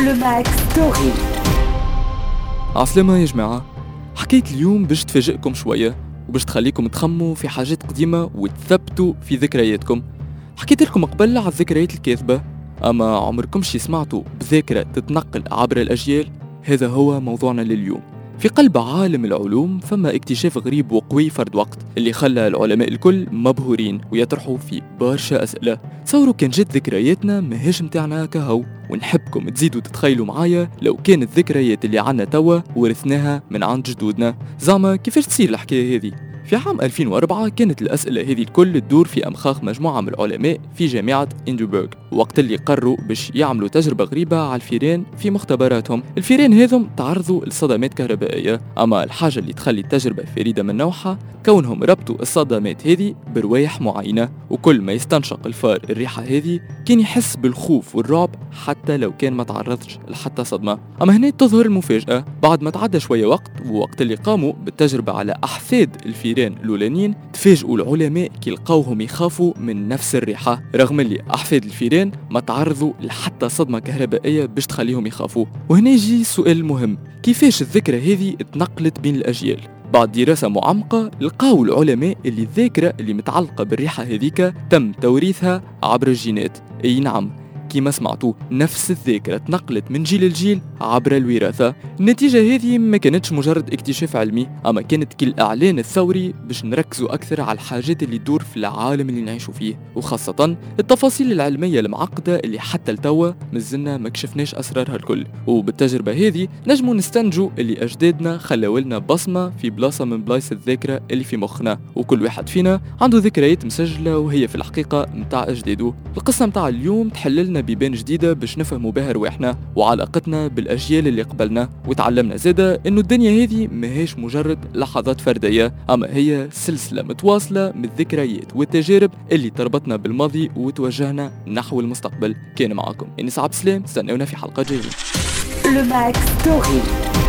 Le Mac Story. عسلامة يا جماعة. حكاية اليوم باش تفاجئكم شوية وباش تخليكم تخموا في حاجات قديمة وتثبتوا في ذكرياتكم. حكيت لكم قبل على الذكريات الكاذبة، أما عمركم شي سمعتوا بذاكرة تتنقل عبر الأجيال؟ هذا هو موضوعنا لليوم. في قلب عالم العلوم فما اكتشاف غريب وقوي فرد وقت اللي خلى العلماء الكل مبهورين ويطرحوا في برشا أسئلة. تصوروا كان جت ذكرياتنا ماهيش متاعنا كهو، ونحبكم تزيدوا تتخيلوا معايا لو كانت الذكريات اللي عنا توا ورثناها من عند جدودنا. زعما كيفاش تصير الحكاية هذه؟ في عام 2004 كانت الأسئلة هذه الكل تدور في أمخاخ مجموعة من العلماء في جامعة إنديبورغ، وقت اللي قرروا باش يعملوا تجربة غريبة على الفيران في مختبراتهم. الفيران هذم تعرضوا لصدمات كهربائية، أما الحاجة اللي تخلي التجربة فريدة من نوعها كونهم ربطوا الصدمات هذه بروايح معينة، وكل ما يستنشق الفار الريحة هذه كان يحس بالخوف والرعب حتى لو كان ما تعرضش لحتى صدمة. أما هنا تظهر المفاجأة، بعد ما تعدى شوية وقت اللي قاموا بالتجربة على أحفاد الفيران الأولانيين تفاجئوا العلماء كي لقاوهم يخافوا من نفس الريحة، رغم اللي أحفاد الفيران ما تعرضوا لحتى صدمة كهربائية باش تخليهم يخافوا. وهنا يجي سؤال مهم، كيفاش الذكرى هذه اتنقلت بين الأجيال؟ بعد دراسة معمقة لقاو العلماء اللي الذاكرة اللي متعلقة بالريحة هذيك تم توريثها عبر الجينات. أي نعم، كما سمعتوا، نفس الذاكرة تنقلت من جيل لجيل عبر الوراثة. النتيجة هذه ما كانتش مجرد اكتشاف علمي، أما كانت كالإعلان الثوري باش نركزوا أكثر على الحاجات اللي تدور في العالم اللي نعيشوا فيه، وخاصة التفاصيل العلمية المعقدة اللي حتى لتوا مازلنا ما كشفناش أسرارها الكل. وبالتجربة هذه نجموا نستنتجوا اللي أجدادنا خلوا لنا بصمة في بلاصة من بلايص الذاكرة اللي في مخنا، وكل واحد فينا عنده ذكريات مسجلة وهي في الحقيقة متاع أجداده. القصة متاع اليوم تحللنا بيبان جديدة باش نفهموا بها رواحنا وعلاقتنا بالأجيال اللي قبلنا، وتعلمنا زادة إنه الدنيا هذه ماهيش مجرد لحظات فردية، أما هي سلسلة متواصلة من الذكريات والتجارب اللي تربطنا بالماضي وتوجهنا نحو المستقبل. كان معكم إنس عبد السلام، استنونا في حلقة جاية. Le Mac Story.